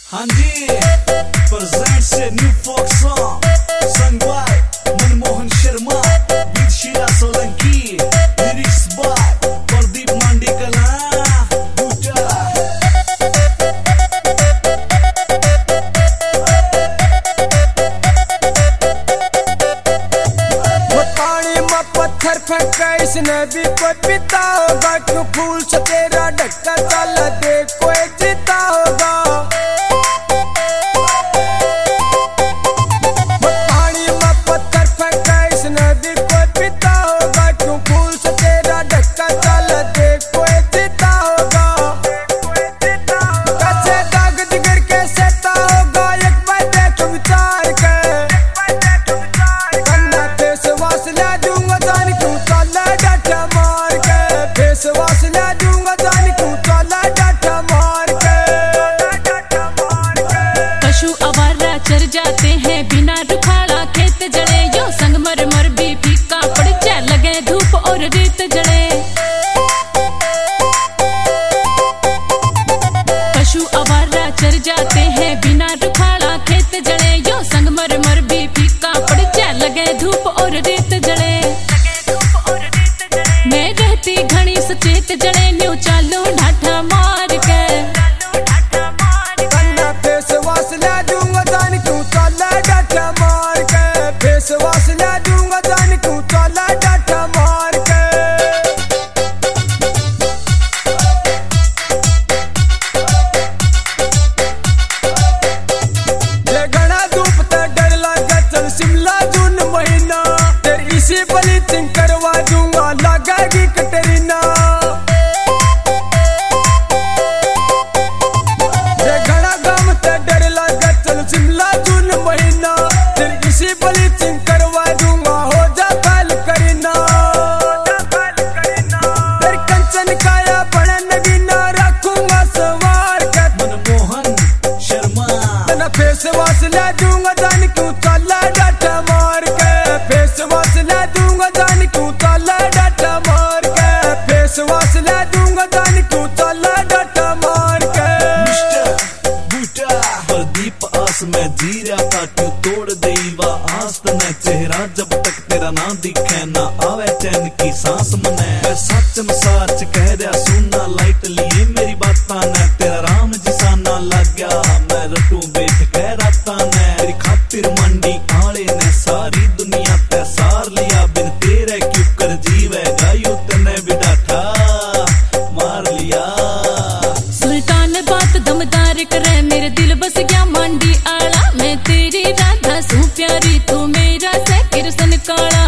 हाँ जी, प्रेजेंट से न्यू फोक सॉन्ग संग by Manmohan Sharma, beat Sheela Solanki, lyrics by Pradeep Mandikala. पानी में पत्थर फेंका इसने भी कोई पीता होगा, क्यों फूल से तेरा ढक्का चल दे कोई जीता होगा। पानी में पत्थर फेंका इसने भी कोई पीता होगा, क्यों फूल से तेरा ढक्का चल दे कोई जीता होगा। कैसे दाग जिगर के सहता होगा, एक बार देख विचार के फेसवास ले दूंगा जान क्यों चला डाटा मार के, फेसवास ले दूंगा जान क्यों चला डाटा मार के। पशु आवारा चर जाते हैं बिना रुखाड़ा, खेत जड़े यो संगमरमर भी फीका पड़ जाए, लगे धूप और रेत जड़े। पशु आवारा चर जाते हैं बिना रुखाड़ा, खेत जड़े यो संगमरमर भी फीका पड़ जाए, लगे धूप और रेत जड़े। मैं रहती घनी सचेत जड़े, न्यू चालू ढाठा मार के। फेसवास ले दूंगा जान क्यों चला डाटा मार के, फेसवास ले दूंगा जान क्यों चला डाटा मार के। ये घना धूप ते डर लगे, चल शिमला जून महीना, तेरी इसी ब्लीचिंग करवा दूंगा लगेगी कटरीना। ये घना गम ते डर लगे, चल शिमला जून महीना, तेरी इसी ब्लीचिंग करवा दूंगा हो जा फैल करीना। तेरी कंचन काया बड़ा नगीना रखूंगा सवार के। मनमोहन शर्मा तेरा फेसवास ले दूंगा जान क्यों चला डाटा मार के, फेसवास ले दूंगा जान क्यों चला डाटा मार के, फेसवास ले दूंगा जान क्यों चला डाटा मार के। मिस्टर बूटा प्रदीप आस में जी रहा था, क्यों तोड़ देवा आस तने चेहरा, जब तक तेरा ना दिखे ना आवे चैन की सांस मने। मैं सच में सच कह रहा सुनना लाइट लिए मेरी बातां ने, तेरा राम जिसा ना लग गया मैं रटू बैठ कह राता ने। तेरी खातिर मंडी आले ने सारी दुनिया ते सार लिया, बिन तेरे क्यों कर जीवेगा यू तने भी डाठा मार लिया। सुल्तान बात दमदार करे, मेरे दिल बस गया मांडी आला, मैं तेरी राधा सू प्यारी, तू मेरा से किरसन काला।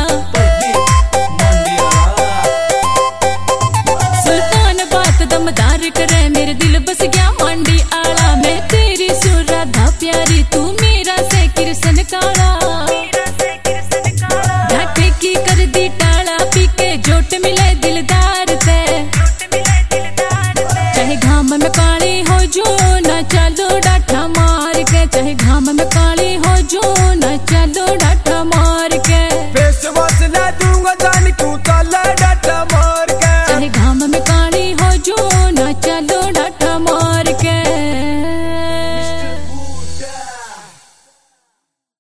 सुल्तान बात दमदार करे, मेरे दिल